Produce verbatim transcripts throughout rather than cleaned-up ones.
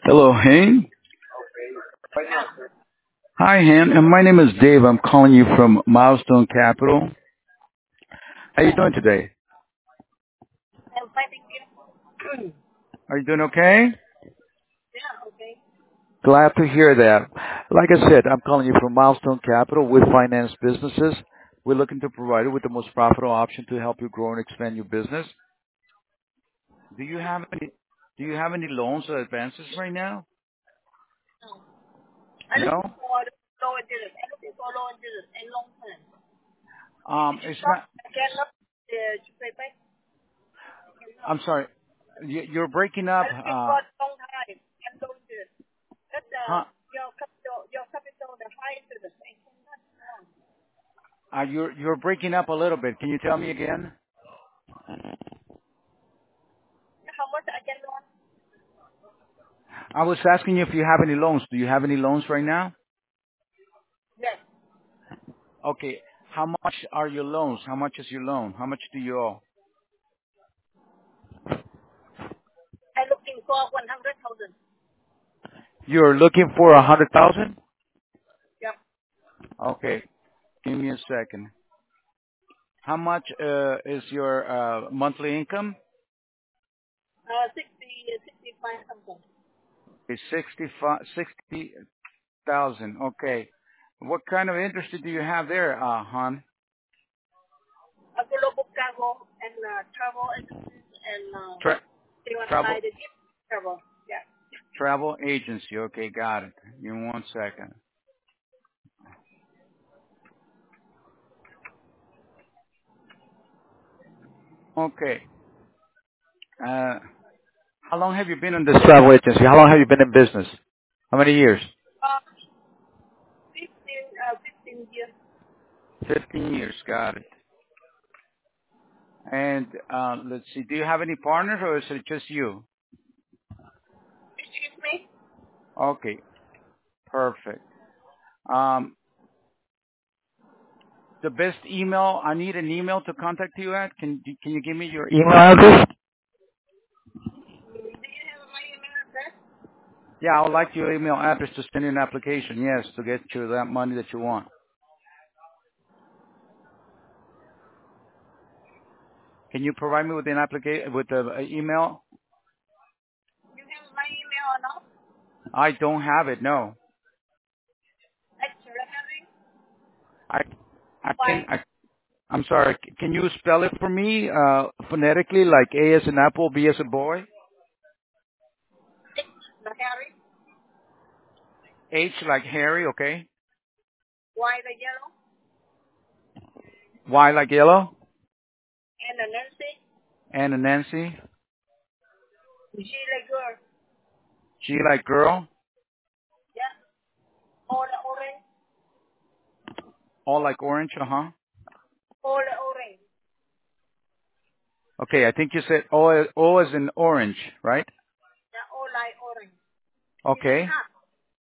Hello, Hane. Hi, Han. And my name is Dave. I'm calling you from Milestone Capital. How you doing today? I'm finding you. Are you doing okay? Yeah, okay. Glad to hear that. Like I said, I'm calling you from Milestone Capital with finance businesses. We're looking to provide you with the most profitable option to help you grow and expand your business. Do you have any? Do you have any loans or advances right now? No. I'm No. looking for the low interest. I'm looking for low interest and long term. Um, If you it's stop, not. I cannot uh, to pay back. I cannot. I'm sorry. You- You're breaking up. I'm looking Uh, for long time and low interest. That's uh, huh? your capital, your capital, the high interest. I cannot. No. Uh, you're you're breaking up a little bit. Can you tell me again? How much I can loan? I was asking you if you have any loans. Do you have any loans right now? Yes. Okay. How much are your loans? How much is your loan? How much do you owe? I'm looking for one hundred thousand. You're looking for a hundred thousand? Yeah. Okay. Give me a second. How much uh, is your uh, monthly income? Uh, sixty, sixty-five thousand. It's sixty-five, sixty thousand. Okay. What kind of interest do you have there, uh, hon? A global cargo and uh, travel agencies and uh, Tra- they want to travel buy the jeep travel. Yeah. travel agency. Okay, got it. Give me one second. Okay. Uh, How long have you been in this travel agency? How long have you been in business? How many years? Uh, fifteen, uh, fifteen years. Fifteen years. Got it. And uh, let's see. Do you have any partners, or is it just you? Excuse me? Okay. Perfect. Um, the best email. I need an email to contact you at. Can Can you give me your email address? Mm, do you have my email address? Yeah, I would like your email address to send you an application. Yes, to get you that money that you want. Can you provide me with an application with the email? You have my email or not? I don't have it. No. Actually, having I I can why? I I'm sorry. c- Can you spell it for me uh, phonetically, like A as an apple, B as a boy, The Harry, H like Harry, okay, Y the yellow, Y like yellow, and the Nancy, N and Nancy, G the girl. G like girl, Yeah. O the orange, O like orange, uh huh. O the orange. Okay, I think you said O, O as in orange, right? The O like orange. She like Okay. cat.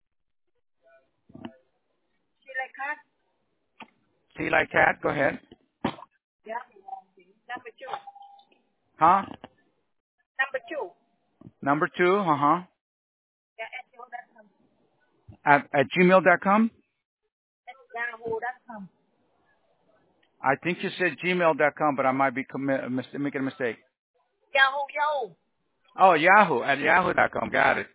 She like cat. C like cat, go ahead. Yeah. Number two. Huh? Number two. Number two, uh huh. Yeah, at yahoo dot com. At, at gmail dot com? At yahoo dot com. I think you said gmail dot com, but I might be commi- mis- making a mistake. Yahoo, Yahoo. Oh, Yahoo, at yahoo dot com, got it.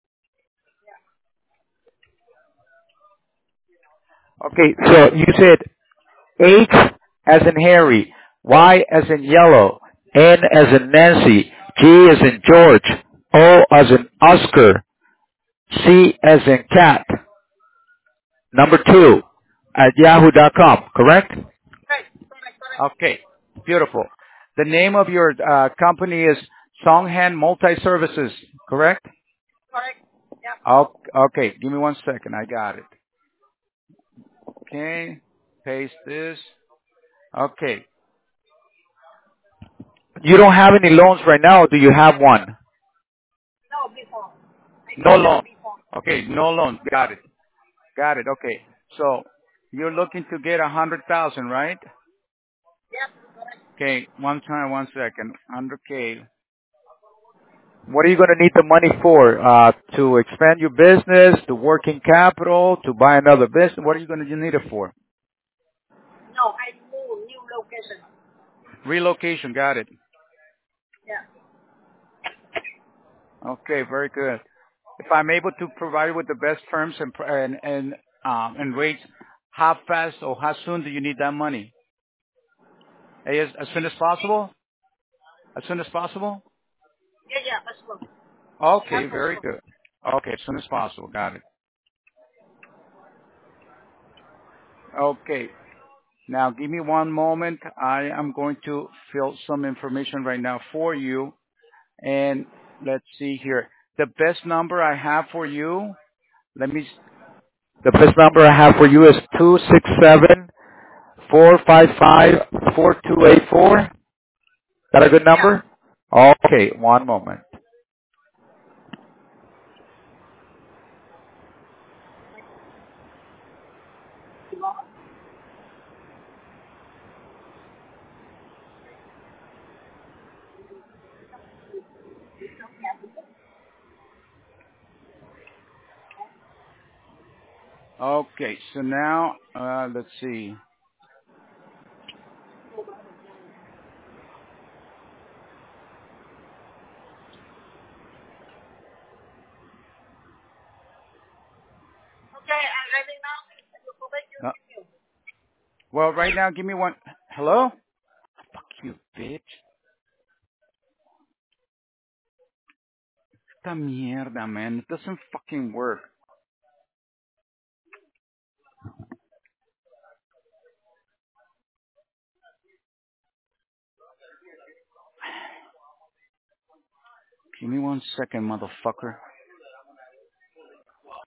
Okay, so you said H as in Harry, Y as in yellow, N as in Nancy, G as in George, O as in Oscar, C as in cat, number two, at yahoo dot com, correct? Right. Correct, correct. Okay, beautiful. The name of your uh, company is Songhan Multi-Services, correct? Correct. Yeah. Oh, okay, give me one second, I got it. Okay, paste this. Okay. You don't have any loans right now, or do you have one? No, before. I No did that loan. before. Okay, no loan. Got it. Got it. Okay. So you're looking to get a hundred thousand, right? Yep. Correct. Okay. One time, one second. Hundred K. What are you going to need the money for? Uh, to expand your business, to working capital, to buy another business? What are you going to need it for? No, I move new location. Relocation. Got it. Yeah. Okay, very good. If I'm able to provide you with the best terms and pr- and and, um, and rates, how fast or how soon do you need that money? As, as soon as possible? As soon as possible? Yeah, yeah, possible. Okay, Not very possible. good. Okay, as soon as possible. Got it. Okay. Now give me one moment. I am going to fill some information right now for you. And let's see here. The best number I have for you, let me, the best number I have for you is two six seven, four five five, four two eight four. Is that a good Yeah. number? Okay, one moment. Okay, so now, uh, let's see. Okay, I'm ready now. I will provide you Uh, email. well, right now, give me one. Hello? Fuck you, bitch. Esta mierda, man. It doesn't fucking work. Give me one second, motherfucker.